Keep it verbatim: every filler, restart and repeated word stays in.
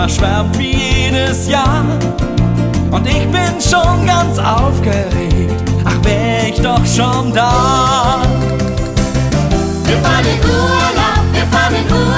Mama schwärmt wie jedes Jahr und ich bin schon ganz aufgeregt. Ach, wär ich doch schon da. Wir fahren in Urlaub, wir fahren in Urlaub.